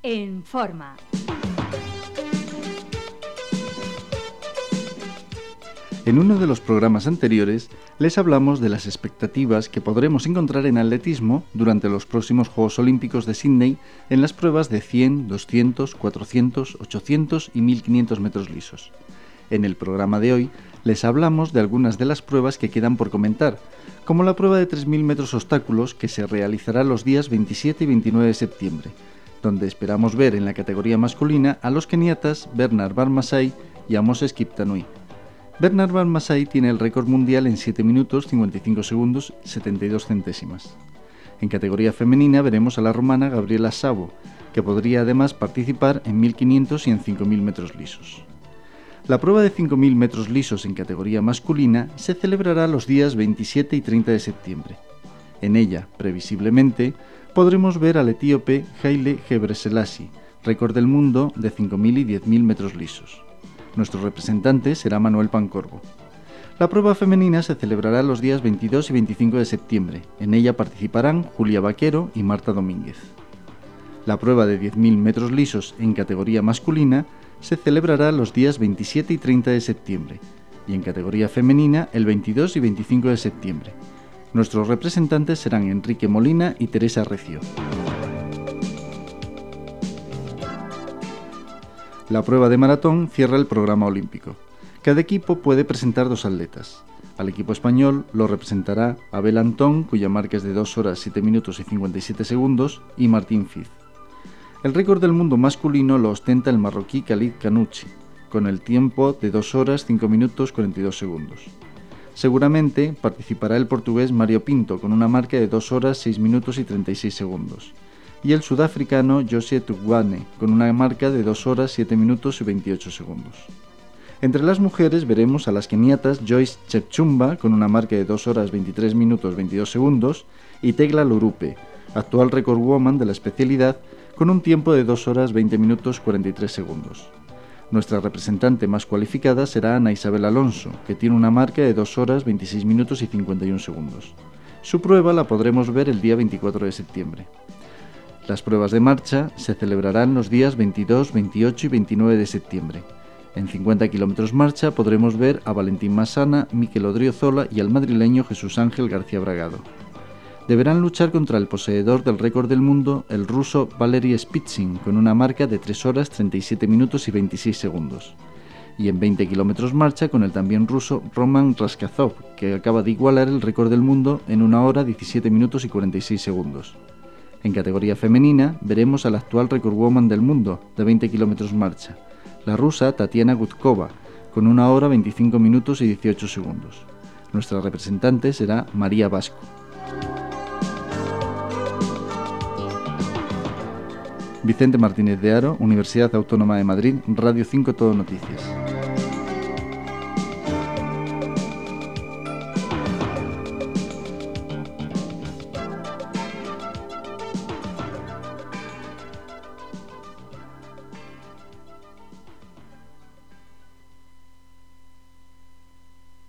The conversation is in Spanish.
En Forma. En uno de los programas anteriores les hablamos de las expectativas que podremos encontrar en atletismo durante los próximos Juegos Olímpicos de Sydney en las pruebas de 100, 200, 400, 800 y 1500 metros lisos. En el programa de hoy les hablamos de algunas de las pruebas que quedan por comentar, como la prueba de 3000 metros obstáculos que se realizará los días 27 y 29 de septiembre, donde esperamos ver en la categoría masculina a los keniatas Bernard Barmasai y a Moses Kiptanui. Bernard Barmasai tiene el récord mundial en 7 minutos 55 segundos 72 centésimas. En categoría femenina veremos a la rumana Gabriela Szabo, que podría además participar en 1500 y en 5000 metros lisos. La prueba de 5000 metros lisos en categoría masculina se celebrará los días 27 y 30 de septiembre. En ella, previsiblemente, podremos ver al etíope Haile Gebrselassie, récord del mundo de 5000 y 10000 metros lisos. Nuestro representante será Manuel Pancorbo. La prueba femenina se celebrará los días 22 y 25 de septiembre. En ella participarán Julia Vaquero y Marta Domínguez. La prueba de 10.000 metros lisos en categoría masculina se celebrará los días 27 y 30 de septiembre y en categoría femenina el 22 y 25 de septiembre. Nuestros representantes serán Enrique Molina y Teresa Recio. La prueba de maratón cierra el programa olímpico. Cada equipo puede presentar 2 atletas. Al equipo español lo representará Abel Antón, cuya marca es de 2 horas 7 minutos y 57 segundos, y Martín Fiz. El récord del mundo masculino lo ostenta el marroquí Khalid Kanouchi, con el tiempo de 2 horas 5 minutos 42 segundos. Seguramente participará el portugués Mario Pinto, con una marca de 2 horas 6 minutos y 36 segundos. Y el sudafricano Josie Tugwane, con una marca de 2 horas 7 minutos y 28 segundos. Entre las mujeres veremos a las keniatas Joyce Chepchumba, con una marca de 2 horas 23 minutos 22 segundos, y Tegla Lorupe, actual record woman de la especialidad, con un tiempo de 2 horas 20 minutos 43 segundos. Nuestra representante más cualificada será Ana Isabel Alonso, que tiene una marca de 2 horas 26 minutos y 51 segundos. Su prueba la podremos ver el día 24 de septiembre. Las pruebas de marcha se celebrarán los días 22, 28 y 29 de septiembre. En 50 kilómetros marcha podremos ver a Valentín Massana, Mikel Odriozola y al madrileño Jesús Ángel García Bragado. Deberán luchar contra el poseedor del récord del mundo, el ruso Valery Spitsin, con una marca de 3 horas 37 minutos y 26 segundos. Y en 20 kilómetros marcha con el también ruso Roman Raskazov, que acaba de igualar el récord del mundo en 1 hora 17 minutos y 46 segundos. En categoría femenina veremos al actual record woman del mundo de 20 kilómetros marcha, la rusa Tatiana Gudkova, con 1 hora 25 minutos y 18 segundos. Nuestra representante será María Vasco. Vicente Martínez de Haro, Universidad Autónoma de Madrid, Radio 5 Todo Noticias.